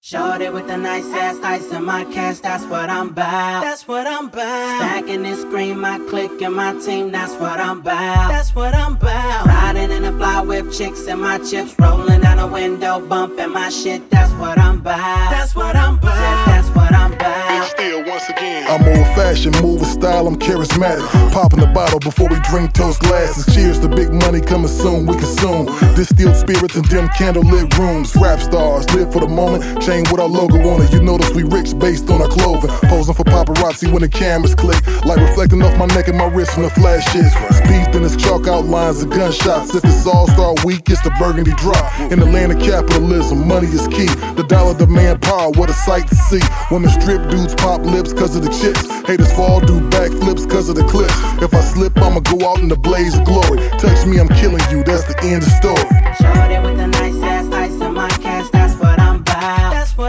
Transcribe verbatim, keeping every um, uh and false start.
Shorty with the nice ass ice in my cash, that's what I'm bout. That's what I'm bout. Stacking this green, my clique and my team, that's what I'm bout. That's what I'm bout. Riding in a fly whip, chicks and my chips, rolling down a window, bumping my shit, that's what I'm bout. That's what I'm bout. Said that's what I'm bout. Still once again. I'm old fashioned, move with style, I'm charismatic. Popping the bottle before we drink toast glasses. Cheers to big money coming soon, we consume distilled spirits in dim candlelit rooms. Rap stars live for the moment, chain with our logo on it. You notice we rich based on our clothing. Posing for paparazzi when the cameras click, like reflecting off my neck and my wrist when the flash hits. Speeds in its chalk outlines of gunshots. If it's all-star week, it's the burgundy drop. In the land of capitalism, money is key. The dollar demand power, what a sight to see. Women strip, dudes pop lips cause of the chips. Haters fall, do backflips cause of the clips. If I slip, I'ma go out in the blaze of glory. Touch me, I'm killing you, that's the end of the story. Shorty with the nice ass